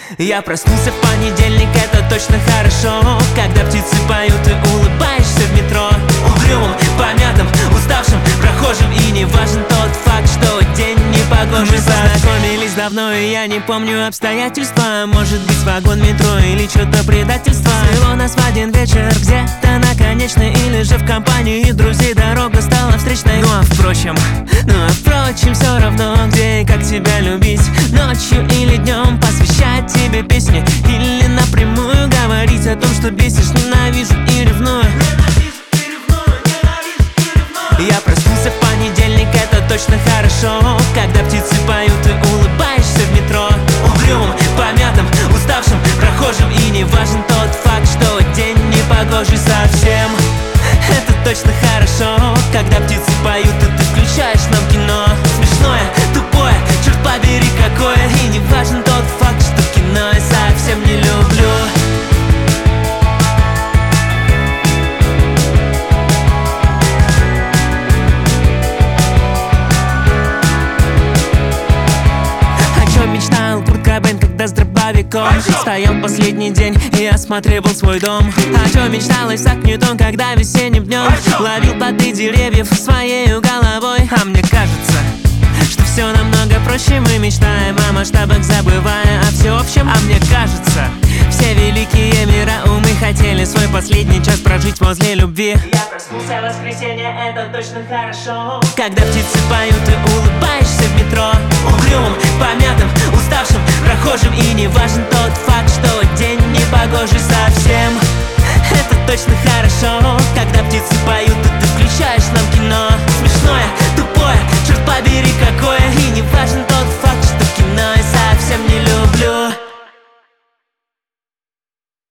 Я проснулся в понедельник, это точно хорошо. Когда птицы поют и улыбаешься в метро. Угрюмым, помятым, уставшим прохожим. И не важен тот факт, что день не погожий. Мы познакомились давно, и я не помню обстоятельства. Может быть, вагон метро или что-то предательство. Свело нас в один вечер где-то на конечной. Или же в компании друзей дорога стала встречной. Ну а впрочем, все равно, где и как тебя любить. Ночью или днем посвящать тебе песни. Или напрямую говорить о том, что бесишь, ненавижу и ревную. Я проснулся в понедельник, это точно хорошо. Когда птицы поют и улыбаешься в метро. Угрюмым, помятым, уставшим прохожим. И не важен тот факт, что день не погожий совсем. Это точно хорошо. Когда птицы поют, и ты включаешь нам кино. Смешное, тупое, черт побери какое. И не важен тот факт, что кино я совсем не люблю. Мечтал Курт Кобейн, когда с дробовиком стоял последний день и осматривал свой дом. О чем мечтал Исаак Ньютон, когда весенним днем ловил плоды деревьев своей головой. А мне кажется, что все намного проще. Мы мечтаем о масштабах, забывая о всеобщем. А мне кажется, все великие мира умы хотели свой последний час прожить возле любви. Я проснулся в воскресенье, это точно хорошо. Когда птицы поют и улыбаешься в метро. Угрюмым, помятым, уставшим прохожим. И не важен тот факт, что день не погожий совсем. Это точно хорошо. Когда птицы поют, и ты включаешь нам кино. Смешное,